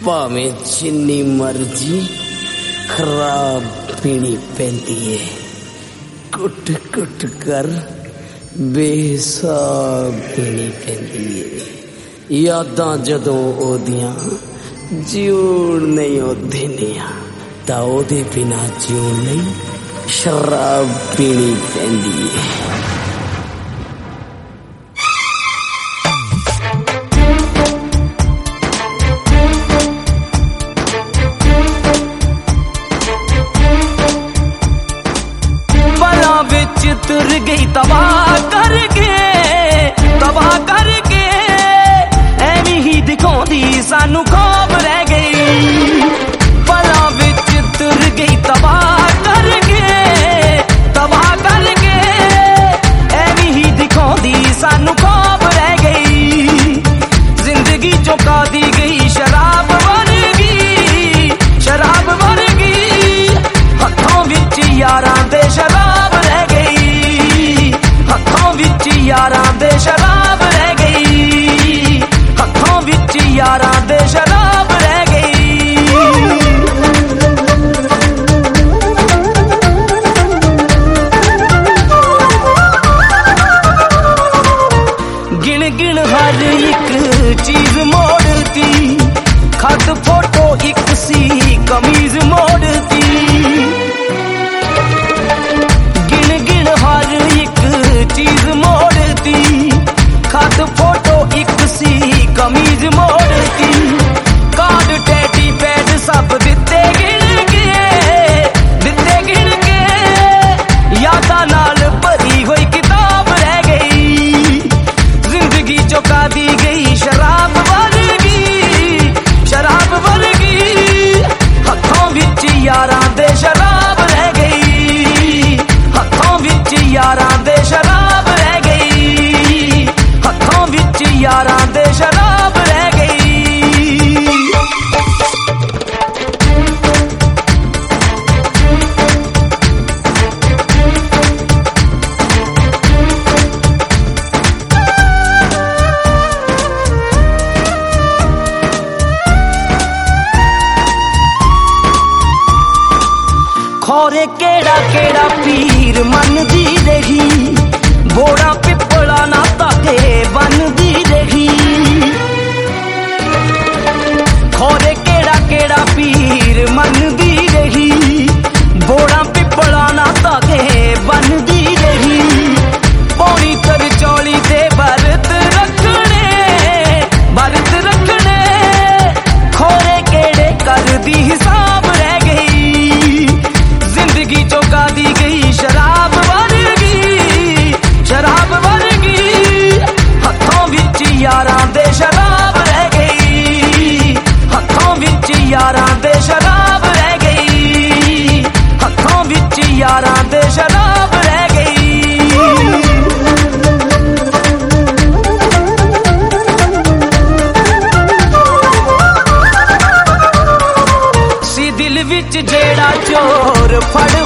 भावें जिन्नी मर्जी खराब पीनी पैंदी है, कुट कुट कर बेहिसाब पीनी पैंदी है। यादां जदों ओदियां जीउण नहीं ओदे निया तां ओदे बिना जीउण नहीं शराब पीनी पैंदी है। तुर गई तबाह करके एवी ही दिखाउंदी सानू खौफ रह गई। पलां विच तुर गई तबाह करके एवी ही दिखाउंदी सानू खौफ रह गई। जिंदगी चौंका दी गई शराब वर्गी हथों विच यारां दे शराब रह गई। हथों विच यारां दे शराब रह गई। हथों विच यारां दे शराब रह गई। गिन गिन हर एक चीज मोड़ती, खत फोटो एक सी कमीज मोड़ती। गिन गिन हर एक चीज मोड़ती, खत फोटो एक सी कमीज मोड़ती। कार्ड टेडी पैड सब दिते गिन के यादां नाल भरी हुई किताब रह गई। जिंदगी चौंका दी गई शराब वर्गी हथों विच यारां दे शराब रह गई। हथों विच यारां दे शराब रह गई। हथों विच यारां दे शराब रह गई। खोरे केड़ा केड़ा पीर मन दी रही, बोड़ा पिपला ना ताके बन दी रही। खोरे केड़ा केड़ा पीर मन दी रही, बोड़ा पिपला ना ताके बन दी रही। पौनी तर चौली ते बरत रखने, खोरे केड़े कर दी हिसाब रह गई। जिंदगी चौंका दी गई शराब वर्गी हथों विच यारां दे शराब रह गई। हथों विच यारां दे शराब रह गई। हथों विच यारां दे शराब रह गई। सी दिल विच जेड़ा चोर फड़